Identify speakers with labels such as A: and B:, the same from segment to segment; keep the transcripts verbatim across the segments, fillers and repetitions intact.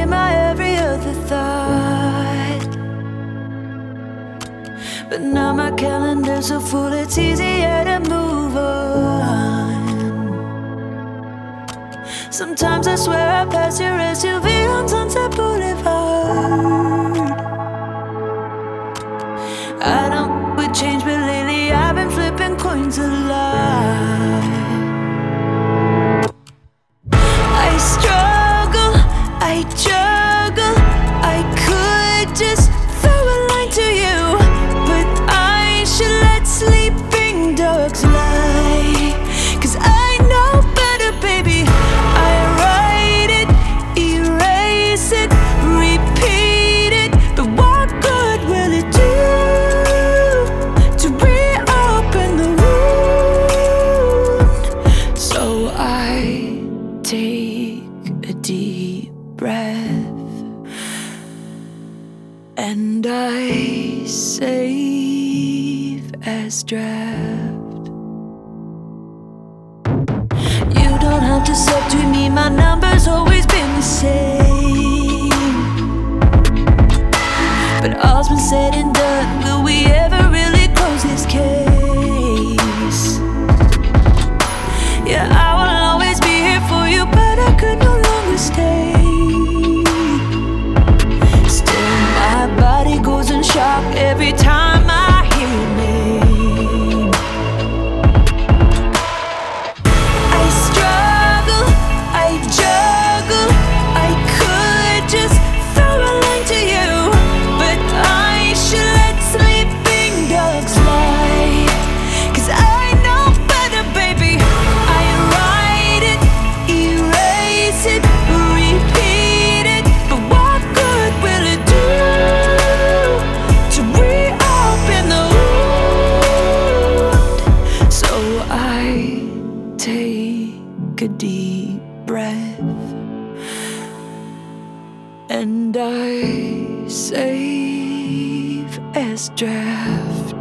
A: my every other thought. But now my calendar's so full, it's easier to move on. Sometimes I swear I pass your S U V on Sunset Boulevard. I don't would change, but lately I've been flipping coins a lot. I struggle, I juggle, I could just throw a line to you, but I should let sleeping dogs lie. Cause I know better, baby. I write it, erase it, repeat it, but what good will it do to reopen the wound? So I take a deep breath and I save as draft. You don't have to substitute me, my number's always been the same. But all's been said and done, will we ever really close this case? Yeah, I will always be here for you, but I could no longer stay. Still, my body goes in shock every time I hear your name. I struggle, I juggle, I could just throw a line to you, but I should let sleeping dogs lie. Cause I know better, baby. I write it, erase it, repeat it, but what good will it do to reopen the wound? So I take a deep breath and I save as draft.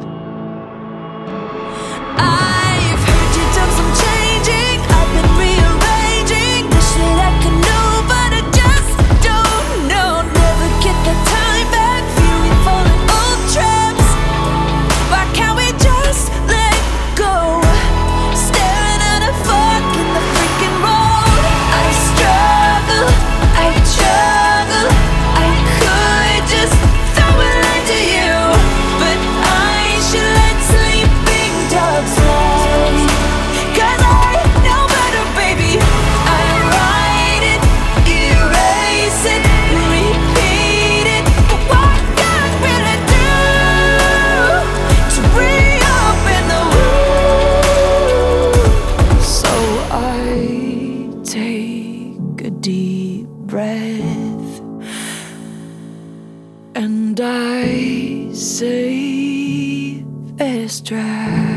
A: I've heard you've done some changing, I've been rearranging. Wish that I could know, but I just don't know. Never get the time back, feeling falling old traps. Why can't we just let go? Staring at a fork in the freaking road. I struggle, I juggle, I could just throw a line to you, but I should let sleeping dogs lie. Cause I know better, baby. I write it, erase it, repeat it, but what good will it do to reopen the wound? So I take a deep breath and I save as draft.